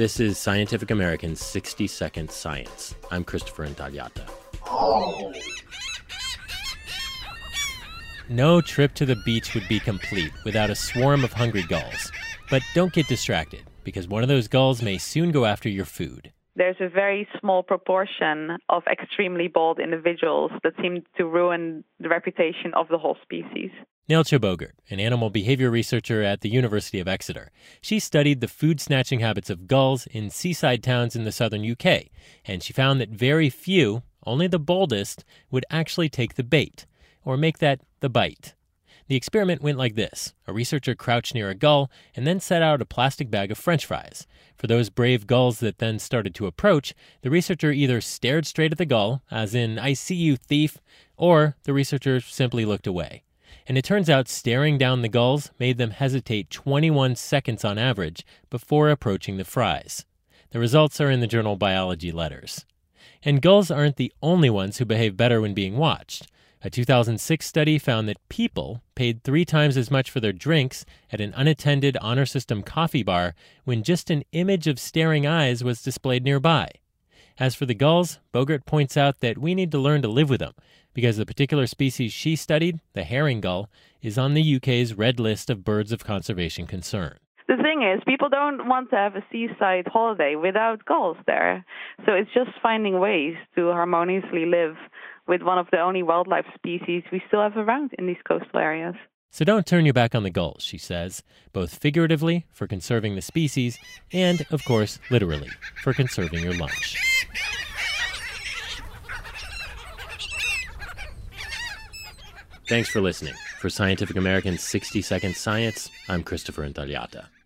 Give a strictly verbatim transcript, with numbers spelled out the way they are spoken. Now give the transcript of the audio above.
This is Scientific American's sixty second Science. I'm Christopher Intagliata. No trip to the beach would be complete without a swarm of hungry gulls. But don't get distracted, because one of those gulls may soon go after your food. There's a very small proportion of extremely bold individuals that seem to ruin the reputation of the whole species. Neeltje Bogert, an animal behavior researcher at the University of Exeter. She studied the food-snatching habits of gulls in seaside towns in the southern U K, and she found that very few, only the boldest, would actually take the bait, or make that the bite. The experiment went like this. A researcher crouched near a gull and then set out a plastic bag of French fries. For those brave gulls that then started to approach, the researcher either stared straight at the gull, as in, "I see you, thief," or the researcher simply looked away. And it turns out staring down the gulls made them hesitate twenty-one seconds on average before approaching the fries. The results are in the journal Biology Letters. And gulls aren't the only ones who behave better when being watched. A two thousand six study found that people paid three times as much for their drinks at an unattended honor system coffee bar when just an image of staring eyes was displayed nearby. As for the gulls, Bogert points out that we need to learn to live with them, because the particular species she studied, the herring gull, is on the U K's red list of birds of conservation concern. The thing is, people don't want to have a seaside holiday without gulls there. So it's just finding ways to harmoniously live with one of the only wildlife species we still have around in these coastal areas. So don't turn your back on the gulls, she says, both figuratively for conserving the species and, of course, literally for conserving your lunch. Thanks for listening. For Scientific American's sixty second Science, I'm Christopher Intagliata.